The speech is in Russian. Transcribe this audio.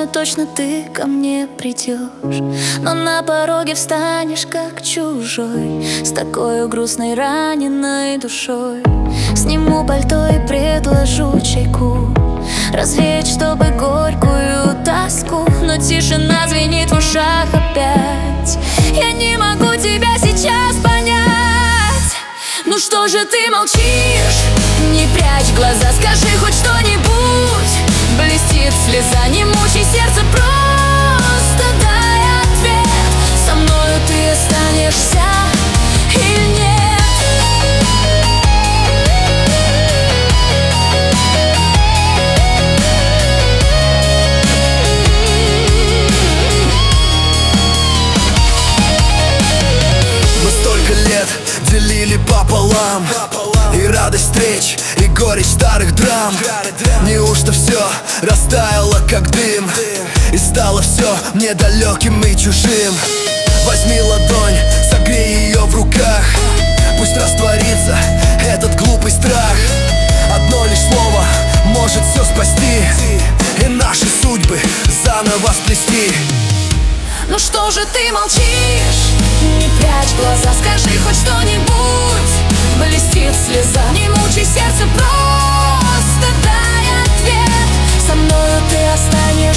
знаю точно, ты ко мне придешь, но на пороге встанешь как чужой, с такой грустной раненой душой. Сниму пальто и предложу чайку, развеять, чтобы горькую тоску. Но тишина звенит в ушах опять, я не могу тебя сейчас понять. Ну что же ты молчишь? Не прячь глаза, скажи хоть что-нибудь. Блестит слеза, не мучай сердце, просто дай ответ. Со мною ты останешься или нет? Делили пополам и радость встреч, и горечь старых драм. Неужто все растаяло, как дым, и стало все мне далеким и чужим? Возьми ладонь, согрей ее в руках, пусть растворится этот глупый страх. Одно лишь слово может все спасти, и наши судьбы заново сплести. Ну что же ты молчишь? Не прячь глаза, скажи хоть что-нибудь. Блестит слеза, не мучай сердце, просто дай ответ. Со мною ты останешься